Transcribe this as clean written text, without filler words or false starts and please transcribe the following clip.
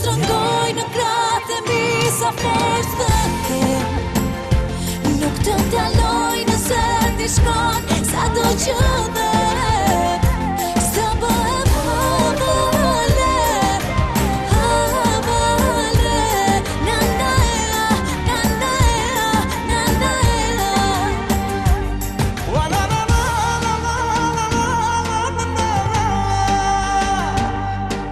strëngoj në kratë e mi sa forcë të kem. Nuk të ndaloj nëse ti shkon, sa do që dhe